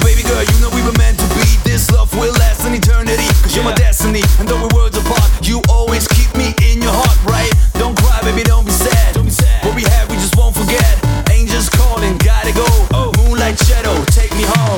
baby girl, you know we were meant to be. This love will last an eternity, cause you're my destiny. And though we're worlds apart, you always keep me in your heart, right? Don't cry, baby, don't be sad. What we had, we just won't forget. Angels calling, gotta go. Moonlight shadow, take me home.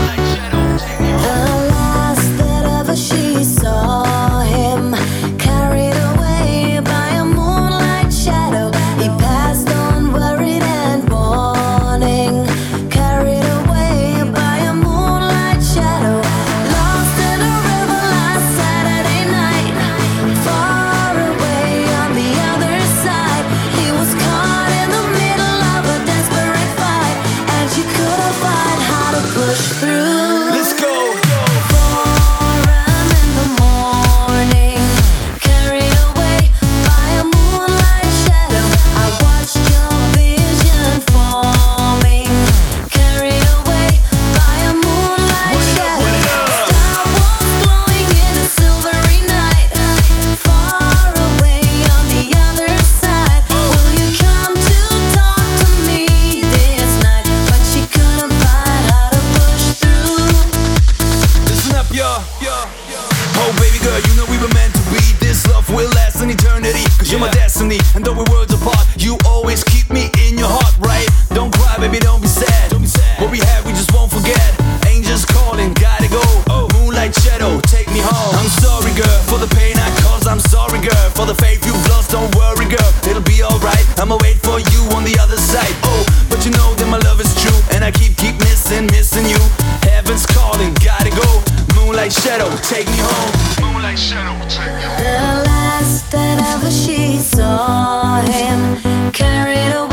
The last that ever she saw him, carried away by a moonlight shadow. He passed on worried and mourning, carried away by a moonlight shadow. Lost in a river last Saturday night, far away on the other side. He was caught in the middle of a desperate fight, and she couldn't find how to push through. Let's go. 4 a.m. in the morning, carried away by a moonlight shadow. I watched your vision forming, carried away by a moonlight shadow. Star was glowing in a silvery night, far away on the other side. Will you come to talk to me this night? But she couldn't find how to push through. Listen up, yo. Oh, baby girl, you know we were meant to be. This love will last an eternity, cause you're my destiny. And though we're worlds apart, you always keep me in your heart, right? Don't cry, baby, don't be sad. What we had, we just won't forget. Angels calling, gotta go. Moonlight shadow, take me home. I'm sorry, girl, for the pain I caused. I'm sorry, girl, for the faith you've lost. Don't worry, girl, it'll be alright. I'ma wait for you on the other side. Oh, but you know that my love is true, and I keep missing you. Heaven's calling, gotta go. Moonlight shadow, take me home. Moonlight shadow, take me home. The last that ever she saw him, carried away